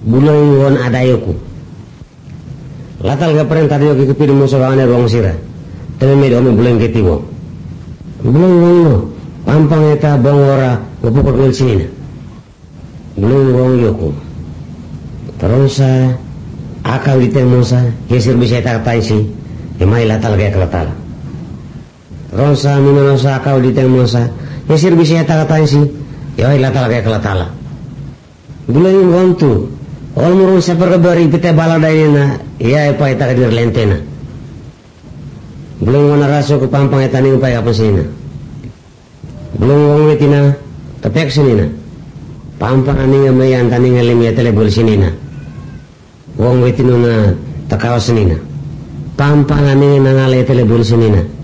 buloy won adayoku latal ga perintah yo ki pidu mo sawane rong sira teme me do me buloy ngeti wo buloy wonno pampang eta bongora ngopokot ngol sinina buloy wong yoku terus akal ditemosa yesir bisa tak taisi emai latal ga kelatal rosa minonosa akal ditemosa yesir bisa tak taisi yoi latal ga kelatala buloy wontu ol murung saperkebari pite baladaina iya epa eta kadir lentena belum wana raso ke pampang eta ning upaya kapasina belum wong wetina tepek sinina pampang aninga mayan taninga lemia tele bol sinina wong wetinuna takawa sinina pampang aninga nangale tele bol sinina